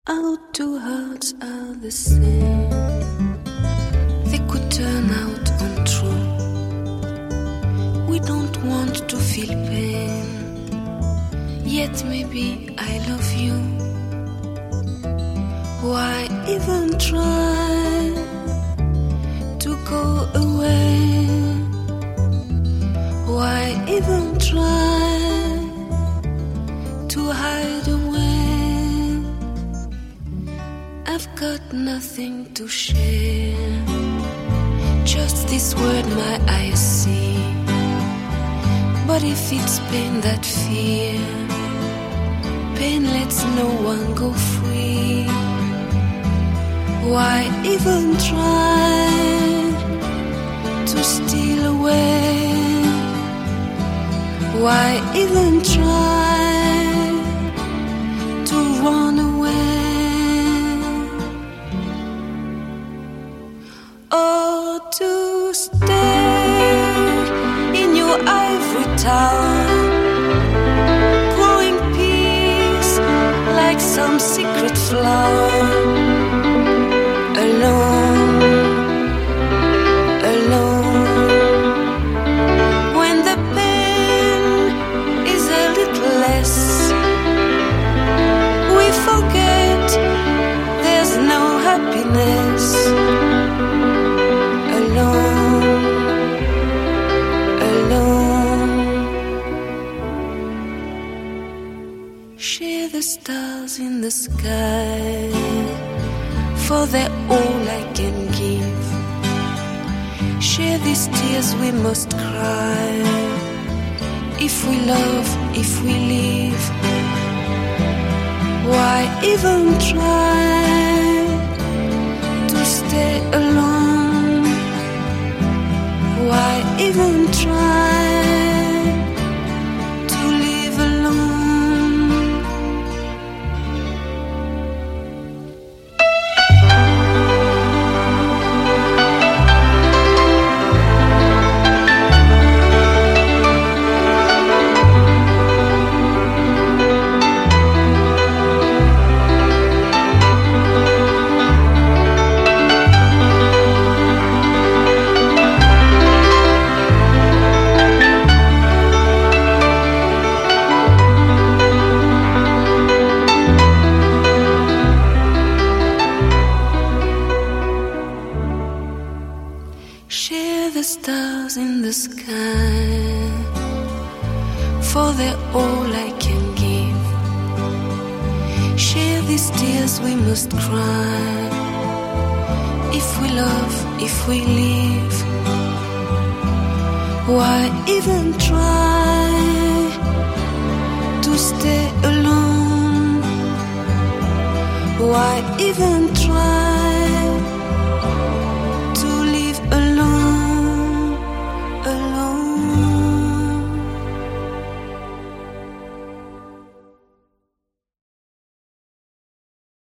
Our two hearts are the same. They could turn out untrue. We don't want to feel pain, yet maybe I love you. Why even try to go away? Why even try to hide away? I've got nothing to share, just this word my eyes see. But if it's pain that fear, pain lets no one go free. Why even try to steal away? Why even try to run away? Or to stay in your ivory tower, growing peace like some secret flower. Alone, alone, when the pain is a little less, we forget there's no happiness. Alone, alone. Share the stars in the sky, for they're all I can give. Share these tears we must cry, if we love, if we live. Why even try to stay alone? Why even try to live alone? Share the stars in the sky, for they're all I can give. Share these tears we must cry, if we love, if we live. Why even try to stay alone? Why even try to live alone, alone?